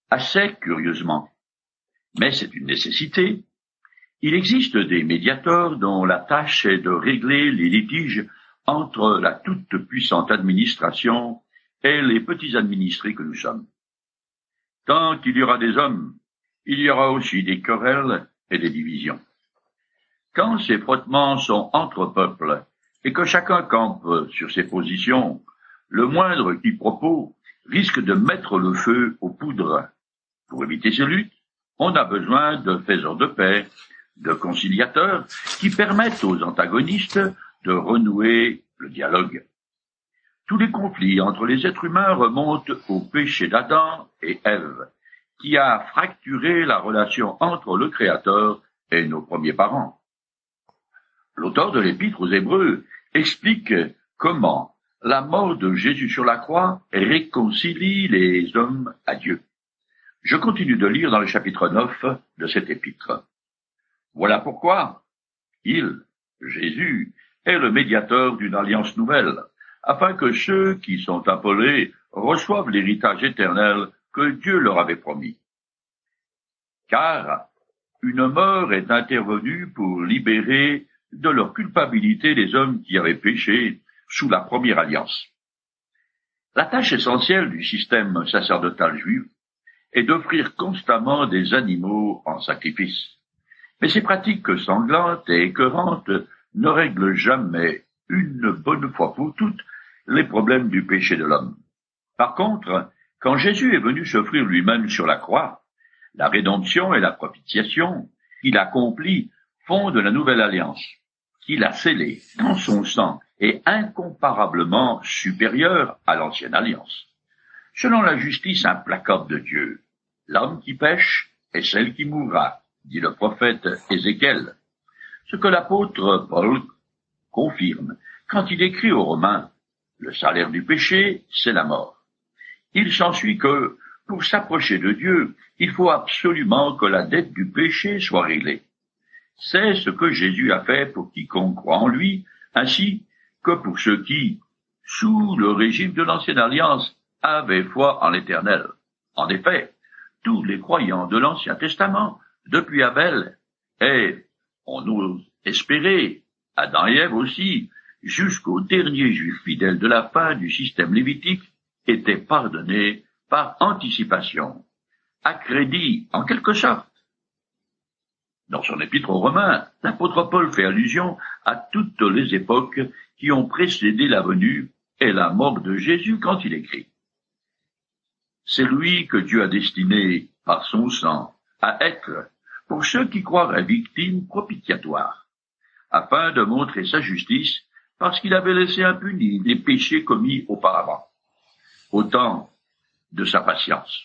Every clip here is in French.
Assez curieusement, mais c'est une nécessité, il existe des médiateurs dont la tâche est de régler les litiges entre la toute-puissante administration et les petits administrés que nous sommes. Tant qu'il y aura des hommes, il y aura aussi des querelles et des divisions. Quand ces frottements sont entre peuples et que chacun campe sur ses positions, le moindre quiproquo risque de mettre le feu aux poudres. Pour éviter ces luttes, on a besoin de faiseurs de paix, de conciliateurs qui permettent aux antagonistes de renouer le dialogue. Tous les conflits entre les êtres humains remontent au péché d'Adam et Ève, qui a fracturé la relation entre le Créateur et nos premiers parents. L'auteur de l'Épître aux Hébreux explique comment la mort de Jésus sur la croix réconcilie les hommes à Dieu. Je continue de lire dans le chapitre 9 de cet épître. Voilà pourquoi il, Jésus, est le médiateur d'une alliance nouvelle, afin que ceux qui sont appelés reçoivent l'héritage éternel que Dieu leur avait promis. Car une mort est intervenue pour libérer de leur culpabilité les hommes qui avaient péché sous la première alliance. La tâche essentielle du système sacerdotal juif est d'offrir constamment des animaux en sacrifice. Mais ces pratiques sanglantes et écœurantes ne règlent jamais, une bonne fois pour toutes, les problèmes du péché de l'homme. Par contre, quand Jésus est venu s'offrir lui-même sur la croix, la rédemption et la propitiation qu'il accomplit fondent la nouvelle alliance, qu'il a scellée dans son sang et incomparablement supérieure à l'ancienne alliance. Selon la justice implacable de Dieu, l'homme qui pêche est celle qui mourra, dit le prophète Ézéchiel, ce que l'apôtre Paul confirme quand il écrit aux Romains « Le salaire du péché, c'est la mort ». Il s'ensuit que, pour s'approcher de Dieu, il faut absolument que la dette du péché soit réglée. C'est ce que Jésus a fait pour quiconque croit en lui, ainsi que pour ceux qui, sous le régime de l'ancienne alliance, avaient foi en l'Éternel. En effet, tous les croyants de l'Ancien Testament, depuis Abel, et, on ose espérer, Adam et Ève aussi, jusqu'au dernier juif fidèle de la fin du système lévitique, étaient pardonnés par anticipation, à crédit en quelque sorte. Dans son épître aux Romains, l'apôtre Paul fait allusion à toutes les époques qui ont précédé la venue et la mort de Jésus quand il écrit. C'est lui que Dieu a destiné, par son sang, à être, pour ceux qui croiraient, victime propitiatoire, afin de montrer sa justice, parce qu'il avait laissé impunis les péchés commis auparavant. Autant de sa patience.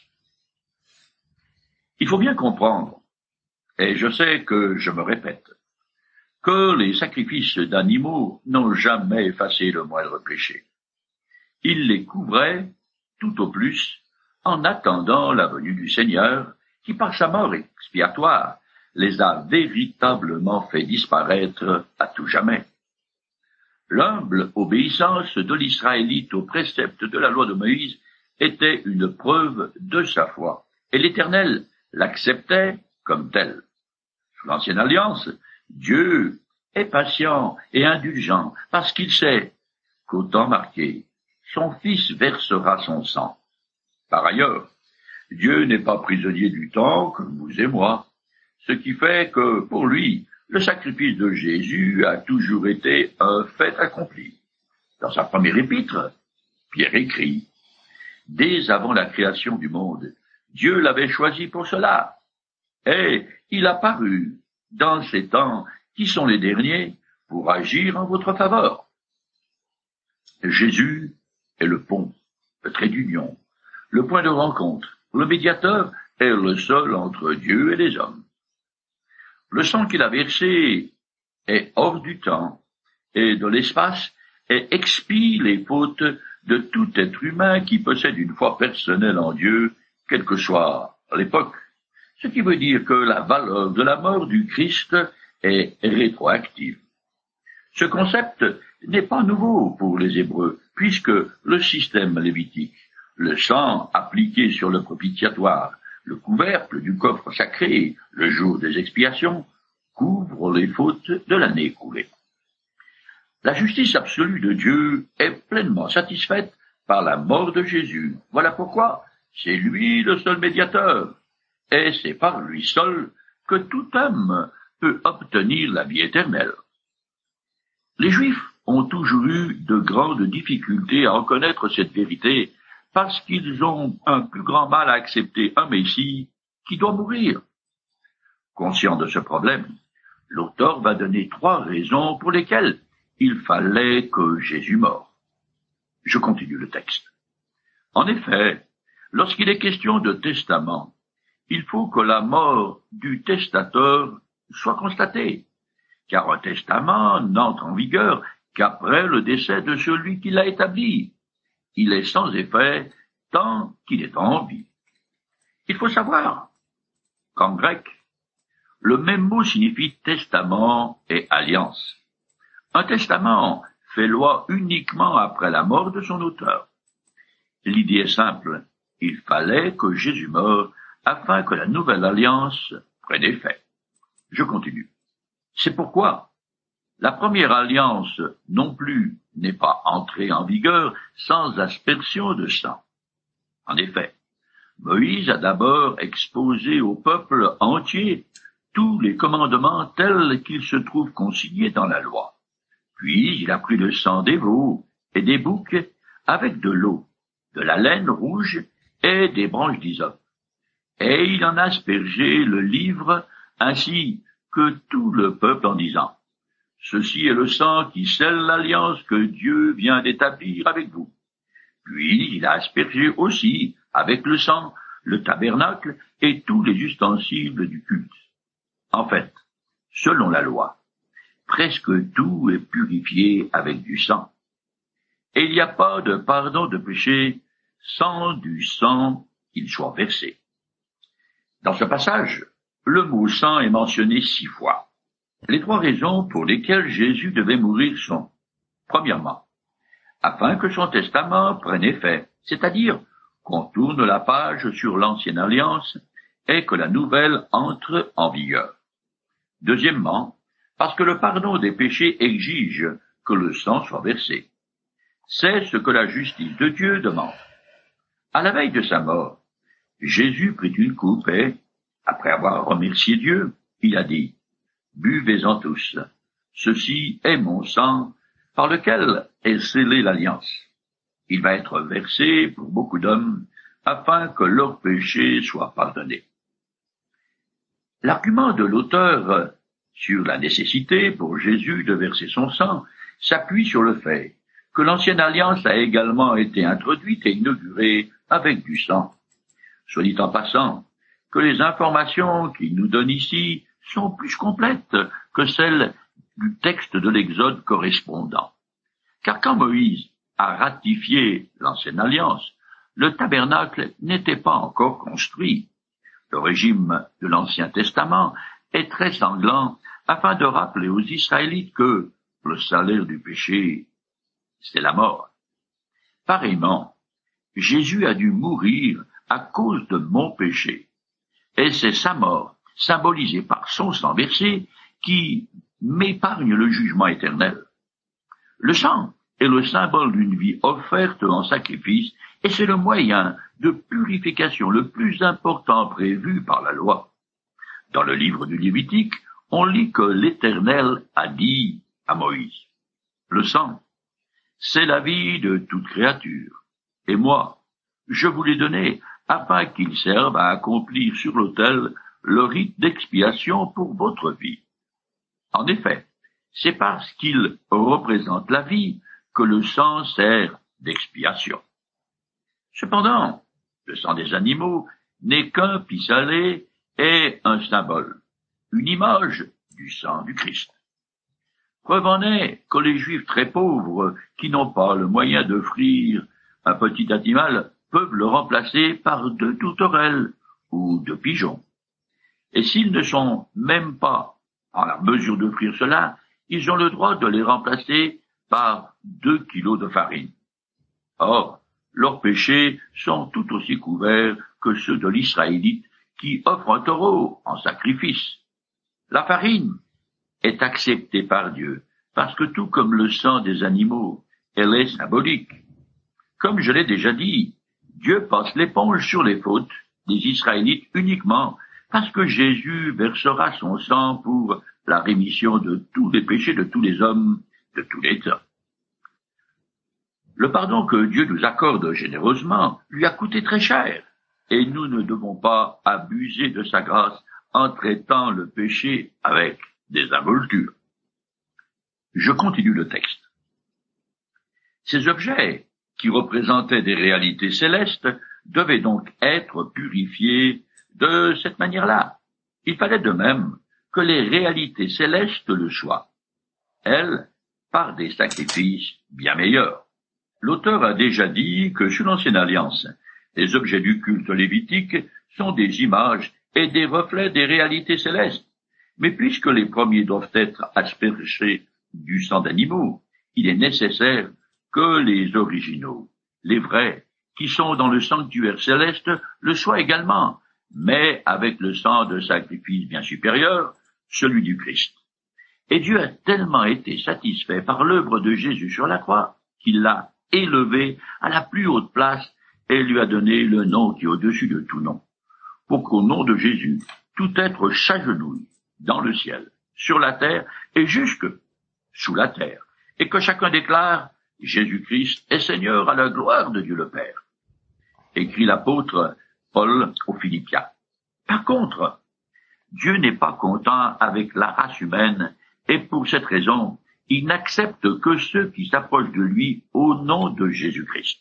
Il faut bien comprendre, et je sais que je me répète, que les sacrifices d'animaux n'ont jamais effacé le moindre péché. Ils les couvraient, tout au plus, en attendant la venue du Seigneur, qui par sa mort expiatoire les a véritablement fait disparaître à tout jamais. L'humble obéissance de l'Israélite aux préceptes de la loi de Moïse était une preuve de sa foi, et l'Éternel l'acceptait comme tel. Sous l'ancienne alliance, Dieu est patient et indulgent parce qu'il sait qu'au temps marqué, son Fils versera son sang. Par ailleurs, Dieu n'est pas prisonnier du temps comme vous et moi, ce qui fait que, pour lui, le sacrifice de Jésus a toujours été un fait accompli. Dans sa première épître, Pierre écrit « Dès avant la création du monde, Dieu l'avait choisi pour cela, et il a paru, dans ces temps qui sont les derniers, pour agir en votre faveur. » Jésus est le pont, le trait d'union, le point de rencontre, le médiateur est le seul entre Dieu et les hommes. Le sang qu'il a versé est hors du temps et de l'espace et expie les fautes de tout être humain qui possède une foi personnelle en Dieu, quelle que soit l'époque. Ce qui veut dire que la valeur de la mort du Christ est rétroactive. Ce concept n'est pas nouveau pour les Hébreux, puisque le système lévitique, le sang appliqué sur le propitiatoire, Le couvercle du coffre sacré, le jour des expiations, couvre les fautes de l'année écoulée. La justice absolue de Dieu est pleinement satisfaite par la mort de Jésus. Voilà pourquoi c'est lui le seul médiateur, et c'est par lui seul que tout homme peut obtenir la vie éternelle. Les Juifs ont toujours eu de grandes difficultés à reconnaître cette vérité parce qu'ils ont un plus grand mal à accepter un Messie qui doit mourir. Conscient de ce problème, l'auteur va donner 3 raisons pour lesquelles il fallait que Jésus meure. Je continue le texte. En effet, lorsqu'il est question de testament, il faut que la mort du testateur soit constatée, car un testament n'entre en vigueur qu'après le décès de celui qui l'a établi. Il est sans effet tant qu'il est en vie. Il faut savoir qu'en grec, le même mot signifie testament et alliance. Un testament fait loi uniquement après la mort de son auteur. L'idée est simple, il fallait que Jésus meure afin que la nouvelle alliance prenne effet. Je continue. C'est pourquoi la première alliance non plus n'est pas entrée en vigueur sans aspersion de sang. En effet, Moïse a d'abord exposé au peuple entier tous les commandements tels qu'ils se trouvent consignés dans la loi. Puis il a pris le sang des veaux et des boucs avec de l'eau, de la laine rouge et des branches d'hysope. Et il en a aspergé le livre ainsi que tout le peuple en disant: ceci est le sang qui scelle l'alliance que Dieu vient d'établir avec vous. Puis il a aspergé aussi avec le sang le tabernacle et tous les ustensiles du culte. En fait, selon la loi, presque tout est purifié avec du sang. Et il n'y a pas de pardon de péché sans du sang qu'il soit versé. Dans ce passage, le mot sang est mentionné 6 fois. Les 3 raisons pour lesquelles Jésus devait mourir sont: premièrement, afin que son testament prenne effet, c'est-à-dire qu'on tourne la page sur l'ancienne alliance et que la nouvelle entre en vigueur. Deuxièmement, parce que le pardon des péchés exige que le sang soit versé. C'est ce que la justice de Dieu demande. À la veille de sa mort, Jésus prit une coupe et, après avoir remercié Dieu, il a dit: buvez-en tous, ceci est mon sang, par lequel est scellée l'alliance. Il va être versé pour beaucoup d'hommes, afin que leurs péchés soient pardonnés. L'argument de l'auteur sur la nécessité pour Jésus de verser son sang s'appuie sur le fait que l'ancienne alliance a également été introduite et inaugurée avec du sang. Soit dit en passant, que les informations qu'il nous donne ici sont plus complètes que celles du texte de l'Exode correspondant. Car quand Moïse a ratifié l'ancienne alliance, le tabernacle n'était pas encore construit. Le régime de l'Ancien Testament est très sanglant afin de rappeler aux Israélites que le salaire du péché, c'est la mort. Pareillement, Jésus a dû mourir à cause de mon péché. Et c'est sa mort, symbolisée par son sang versé, qui m'épargne le jugement éternel. Le sang est le symbole d'une vie offerte en sacrifice, et c'est le moyen de purification le plus important prévu par la loi. Dans le livre du Lévitique, on lit que l'Éternel a dit à Moïse: le sang, c'est la vie de toute créature, et moi, je vous l'ai donné afin qu'il serve à accomplir sur l'autel le rite d'expiation pour votre vie. En effet, c'est parce qu'il représente la vie que le sang sert d'expiation. Cependant, le sang des animaux n'est qu'un pis-aller et un symbole, une image du sang du Christ. Preuve en est que les Juifs très pauvres, qui n'ont pas le moyen d'offrir un petit animal, peuvent le remplacer par 2 tourterelles ou 2 pigeons. Et s'ils ne sont même pas en la mesure d'offrir cela, ils ont le droit de les remplacer par 2 kilos de farine. Or, leurs péchés sont tout aussi couverts que ceux de l'Israélite qui offre un taureau en sacrifice. La farine est acceptée par Dieu, parce que tout comme le sang des animaux, elle est symbolique. Comme je l'ai déjà dit, Dieu passe l'éponge sur les fautes des Israélites uniquement parce que Jésus versera son sang pour la rémission de tous les péchés de tous les hommes de tous les temps. Le pardon que Dieu nous accorde généreusement lui a coûté très cher, et nous ne devons pas abuser de sa grâce en traitant le péché avec des involtures. Je continue le texte. Ces objets, qui représentaient des réalités célestes, devaient donc être purifiés de cette manière-là. Il fallait de même que les réalités célestes le soient, elles, par des sacrifices bien meilleurs. L'auteur a déjà dit que sous l'Ancienne Alliance, les objets du culte lévitique sont des images et des reflets des réalités célestes. Mais puisque les premiers doivent être aspergés du sang d'animaux, il est nécessaire que les originaux, les vrais, qui sont dans le sanctuaire céleste, le soient également, mais avec le sang de sacrifice bien supérieur, celui du Christ. Et Dieu a tellement été satisfait par l'œuvre de Jésus sur la croix, qu'il l'a élevé à la plus haute place et lui a donné le nom qui est au-dessus de tout nom, pour qu'au nom de Jésus, tout être s'agenouille dans le ciel, sur la terre et jusque sous la terre, et que chacun déclare « Jésus-Christ est Seigneur à la gloire de Dieu le Père », écrit l'apôtre Paul aux Philippiens. Par contre, Dieu n'est pas content avec la race humaine, et pour cette raison, il n'accepte que ceux qui s'approchent de lui au nom de Jésus-Christ.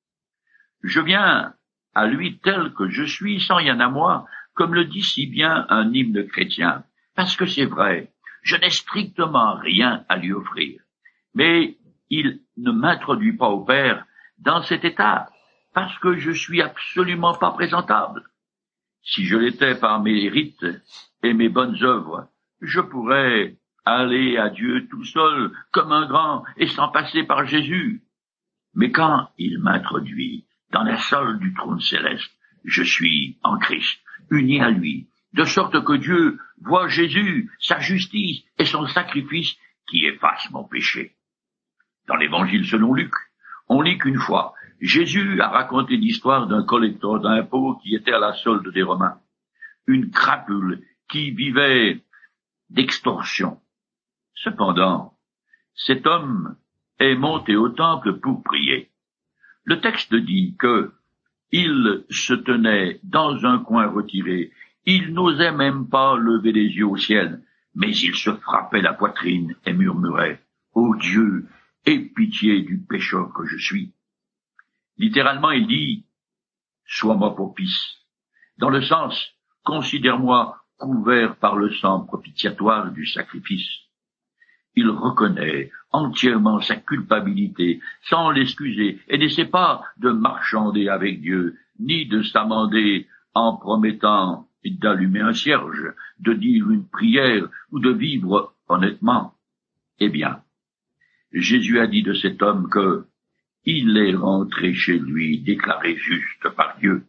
Je viens à lui tel que je suis, sans rien à moi, comme le dit si bien un hymne chrétien, parce que c'est vrai, je n'ai strictement rien à lui offrir. Mais il ne m'introduit pas au Père dans cet état, parce que je suis absolument pas présentable. Si je l'étais par mes rites et mes bonnes œuvres, je pourrais aller à Dieu tout seul, comme un grand, et sans passer par Jésus. Mais quand il m'introduit dans la salle du trône céleste, je suis en Christ, uni à lui, de sorte que Dieu voit Jésus, sa justice et son sacrifice qui efface mon péché. Dans l'Évangile selon Luc, on lit qu'une fois, Jésus a raconté l'histoire d'un collecteur d'impôts qui était à la solde des Romains, une crapule qui vivait d'extorsion. Cependant, cet homme est monté au temple pour prier. Le texte dit que il se tenait dans un coin retiré, il n'osait même pas lever les yeux au ciel, mais il se frappait la poitrine et murmurait « Ô Dieu, aie pitié du pécheur que je suis ». Littéralement, il dit « Sois-moi propice », dans le sens « Considère-moi couvert par le sang propitiatoire du sacrifice ». Il reconnaît entièrement sa culpabilité, sans l'excuser, et n'essaie pas de marchander avec Dieu, ni de s'amender en promettant d'allumer un cierge, de dire une prière ou de vivre honnêtement. Eh bien, Jésus a dit de cet homme que il est rentré chez lui déclaré juste par Dieu.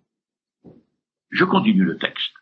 Je continue le texte.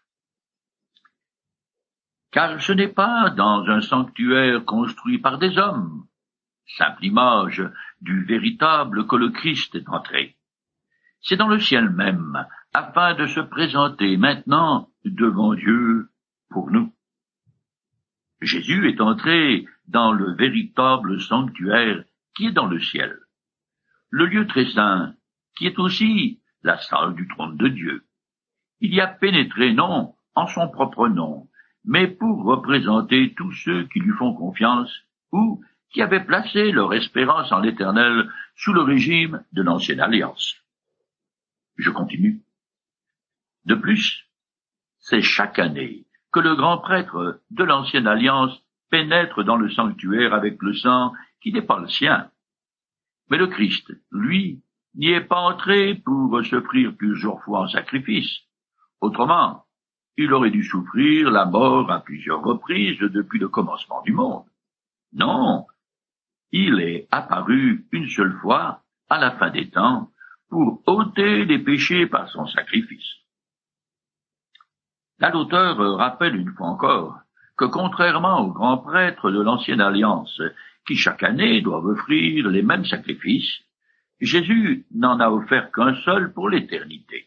Car ce n'est pas dans un sanctuaire construit par des hommes, simple image du véritable, que le Christ est entré. C'est dans le ciel même, afin de se présenter maintenant devant Dieu pour nous. Jésus est entré dans le véritable sanctuaire qui est dans le ciel, le lieu très saint, qui est aussi la salle du trône de Dieu. Il y a pénétré non en son propre nom, mais pour représenter tous ceux qui lui font confiance ou qui avaient placé leur espérance en l'Éternel sous le régime de l'Ancienne Alliance. Je continue. De plus, c'est chaque année que le grand prêtre de l'Ancienne Alliance pénètre dans le sanctuaire avec le sang qui n'est pas le sien. Mais le Christ, lui, n'y est pas entré pour s'offrir plusieurs fois en sacrifice. Autrement, il aurait dû souffrir la mort à plusieurs reprises depuis le commencement du monde. Non, il est apparu une seule fois à la fin des temps pour ôter les péchés par son sacrifice. Là, l'auteur rappelle une fois encore que contrairement aux grands prêtres de l'ancienne alliance, qui chaque année doivent offrir les mêmes sacrifices, Jésus n'en a offert qu'un seul pour l'éternité.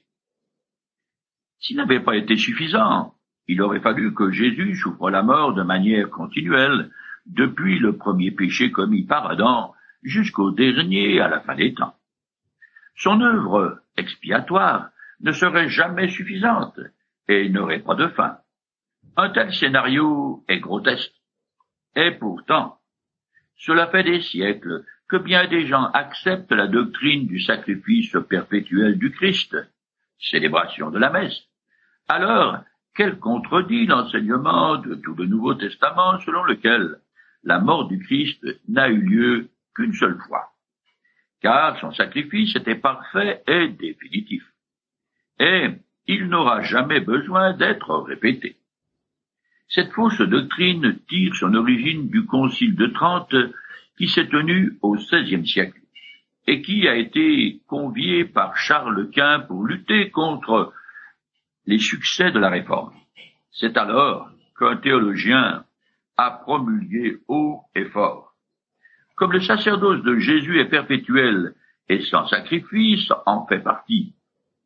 S'il n'avait pas été suffisant, il aurait fallu que Jésus souffre la mort de manière continuelle, depuis le premier péché commis par Adam jusqu'au dernier à la fin des temps. Son œuvre expiatoire ne serait jamais suffisante et n'aurait pas de fin. Un tel scénario est grotesque. Et pourtant, cela fait des siècles que bien des gens acceptent la doctrine du sacrifice perpétuel du Christ, célébration de la messe, alors qu'elle contredit l'enseignement de tout le Nouveau Testament selon lequel la mort du Christ n'a eu lieu qu'une seule fois, car son sacrifice était parfait et définitif, et il n'aura jamais besoin d'être répété. Cette fausse doctrine tire son origine du Concile de Trente qui s'est tenu au XVIe siècle et qui a été convié par Charles Quint pour lutter contre les succès de la Réforme. C'est alors qu'un théologien a promulgué haut et fort. Comme le sacerdoce de Jésus est perpétuel et sans sacrifice en fait partie,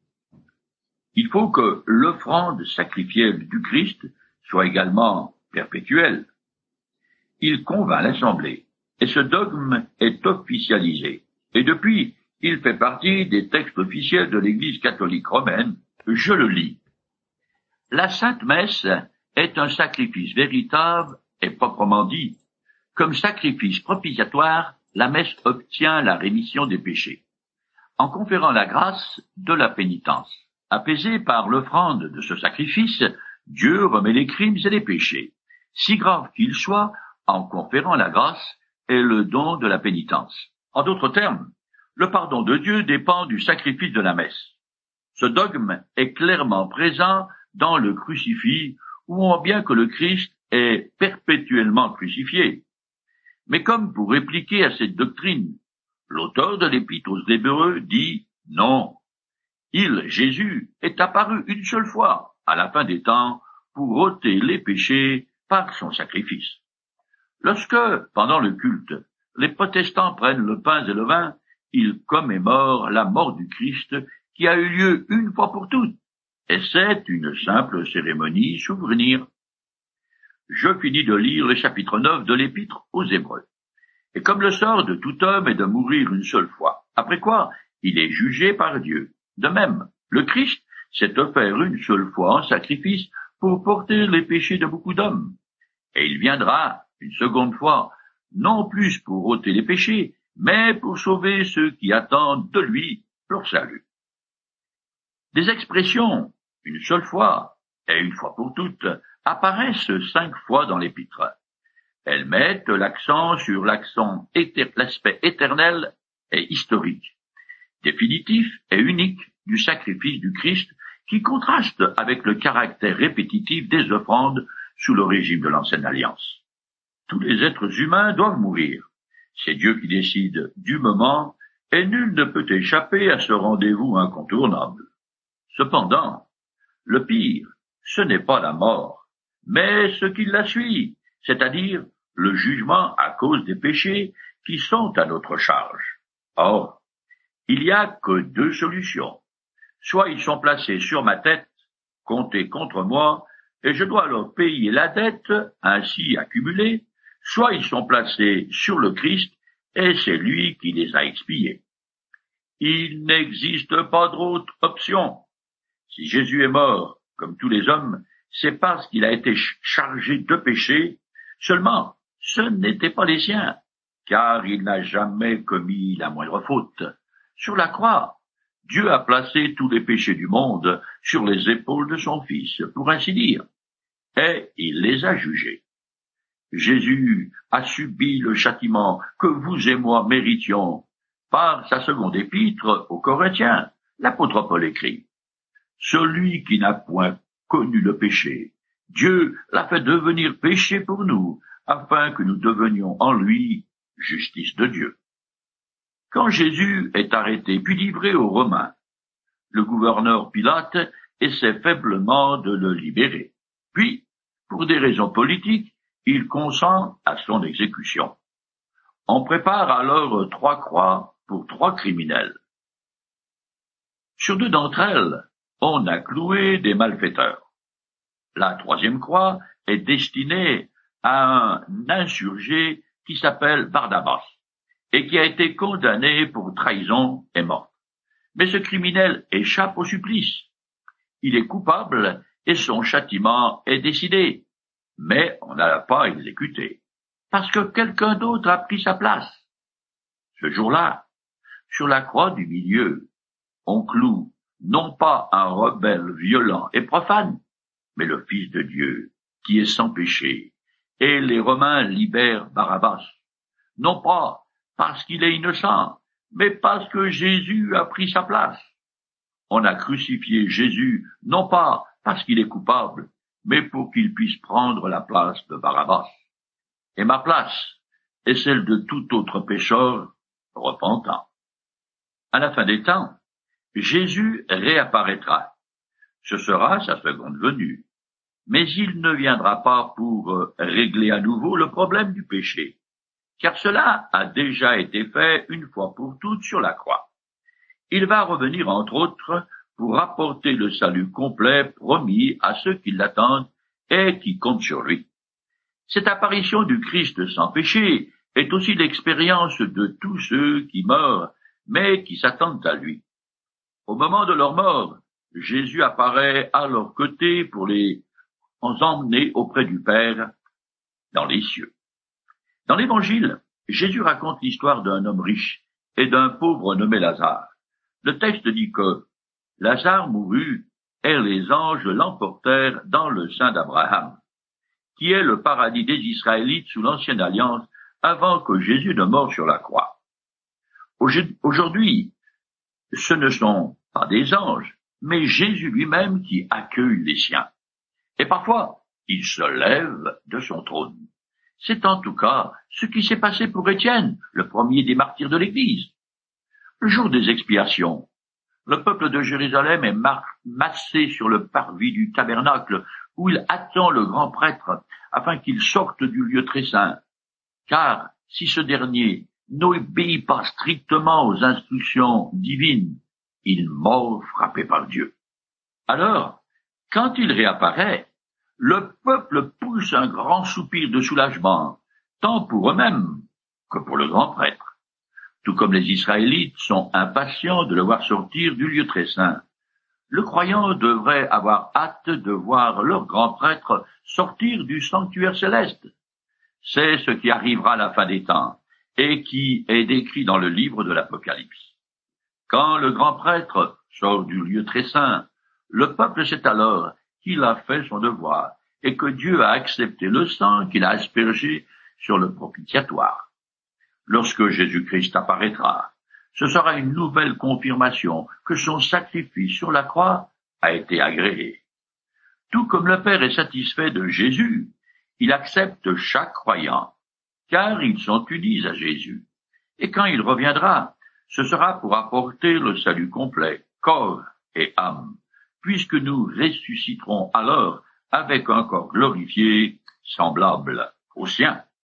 il faut que l'offrande sacrificielle du Christ soit également perpétuelle. Il convainc l'Assemblée, et ce dogme est officialisé. Et depuis, il fait partie des textes officiels de l'Église catholique romaine. Je le lis. La Sainte Messe est un sacrifice véritable et proprement dit. Comme sacrifice propitiatoire, la messe obtient la rémission des péchés, en conférant la grâce de la pénitence. Apaisé par l'offrande de ce sacrifice, Dieu remet les crimes et les péchés, si graves qu'ils soient, en conférant la grâce et le don de la pénitence. En d'autres termes, le pardon de Dieu dépend du sacrifice de la messe. Ce dogme est clairement présent dans le crucifix, où on voit bien que le Christ est perpétuellement crucifié. Mais comme pour répliquer à cette doctrine, l'auteur de l'Épître aux Hébreux dit non. Jésus, est apparu une seule fois, à la fin des temps, pour ôter les péchés par son sacrifice. Lorsque, pendant le culte, les protestants prennent le pain et le vin, ils commémorent la mort du Christ qui a eu lieu une fois pour toutes, et c'est une simple cérémonie souvenir. Je finis de lire le chapitre 9 de l'Épître aux Hébreux. Et comme le sort de tout homme est de mourir une seule fois, après quoi il est jugé par Dieu. De même, le Christ s'est offert une seule fois en sacrifice pour porter les péchés de beaucoup d'hommes. Et il viendra une seconde fois, non plus pour ôter les péchés, mais pour sauver ceux qui attendent de lui leur salut. Des expressions, une seule fois et une fois pour toutes, apparaissent 5 fois dans l'Épître. Elles mettent l'accent sur l'aspect éternel et historique, définitif et unique du sacrifice du Christ qui contraste avec le caractère répétitif des offrandes sous le régime de l'ancienne alliance. Tous les êtres humains doivent mourir. C'est Dieu qui décide du moment et nul ne peut échapper à ce rendez-vous incontournable. Cependant, le pire, ce n'est pas la mort, mais ce qui la suit, c'est-à-dire le jugement à cause des péchés qui sont à notre charge. Or, il n'y a que 2 solutions. Soit ils sont placés sur ma tête, comptés contre moi, et je dois leur payer la dette ainsi accumulée, soit ils sont placés sur le Christ, et c'est lui qui les a expiés. Il n'existe pas d'autre option. Si Jésus est mort, comme tous les hommes, c'est parce qu'il a été chargé de péché, seulement ce n'étaient pas les siens, car il n'a jamais commis la moindre faute. Sur la croix, Dieu a placé tous les péchés du monde sur les épaules de son Fils, pour ainsi dire, et il les a jugés. Jésus a subi le châtiment que vous et moi méritions. Par sa seconde épître aux Corinthiens, l'apôtre Paul écrit « Celui qui n'a point connu le péché, Dieu l'a fait devenir péché pour nous, afin que nous devenions en lui justice de Dieu. » Quand Jésus est arrêté puis livré aux Romains, le gouverneur Pilate essaie faiblement de le libérer. Puis, pour des raisons politiques, il consent à son exécution. On prépare alors 3 croix pour 3 criminels. Sur 2 d'entre elles, on a cloué des malfaiteurs. La 3e croix est destinée à un insurgé qui s'appelle Bardabas et qui a été condamné pour trahison et mort. Mais ce criminel échappe au supplice. Il est coupable et son châtiment est décidé, mais on ne l'a pas exécuté, parce que quelqu'un d'autre a pris sa place. Ce jour-là, sur la croix du milieu, on cloue non pas un rebelle violent et profane, mais le Fils de Dieu, qui est sans péché, et les Romains libèrent Barabbas, non pas parce qu'il est innocent, mais parce que Jésus a pris sa place. On a crucifié Jésus, non pas parce qu'il est coupable, mais pour qu'il puisse prendre la place de Barabbas. Et ma place est celle de tout autre pécheur repentant. À la fin des temps, Jésus réapparaîtra. Ce sera sa seconde venue. Mais il ne viendra pas pour régler à nouveau le problème du péché, car cela a déjà été fait une fois pour toutes sur la croix. Il va revenir entre autres pour apporter le salut complet promis à ceux qui l'attendent et qui comptent sur lui. Cette apparition du Christ sans péché est aussi l'expérience de tous ceux qui meurent, mais qui s'attendent à lui. Au moment de leur mort, Jésus apparaît à leur côté pour les emmener auprès du Père dans les cieux. Dans l'Évangile, Jésus raconte l'histoire d'un homme riche et d'un pauvre nommé Lazare. Le texte dit que Lazare mourut et les anges l'emportèrent dans le sein d'Abraham, qui est le paradis des Israélites sous l'ancienne alliance avant que Jésus ne meure sur la croix. Aujourd'hui, ce ne sont pas des anges, mais Jésus lui-même qui accueille les siens. Et parfois, il se lève de son trône. C'est en tout cas ce qui s'est passé pour Étienne, le premier des martyrs de l'Église. Le jour des expiations, le peuple de Jérusalem est massé sur le parvis du tabernacle où il attend le grand prêtre afin qu'il sorte du lieu très saint. Car si ce dernier n'obéit pas strictement aux instructions divines, il meurt frappé par Dieu. Alors, quand il réapparaît, le peuple pousse un grand soupir de soulagement, tant pour eux-mêmes que pour le grand prêtre. Tout comme les Israélites sont impatients de le voir sortir du lieu très saint, le croyant devrait avoir hâte de voir leur grand prêtre sortir du sanctuaire céleste. C'est ce qui arrivera à la fin des temps et qui est décrit dans le livre de l'Apocalypse. Quand le grand prêtre sort du lieu très saint, le peuple sait alors qu'il a fait son devoir et que Dieu a accepté le sang qu'il a aspergé sur le propitiatoire. Lorsque Jésus-Christ apparaîtra, ce sera une nouvelle confirmation que son sacrifice sur la croix a été agréé. Tout comme le Père est satisfait de Jésus, il accepte chaque croyant, car ils sont unis à Jésus. Et quand il reviendra, ce sera pour apporter le salut complet, corps et âme, puisque nous ressusciterons alors avec un corps glorifié, semblable au sien.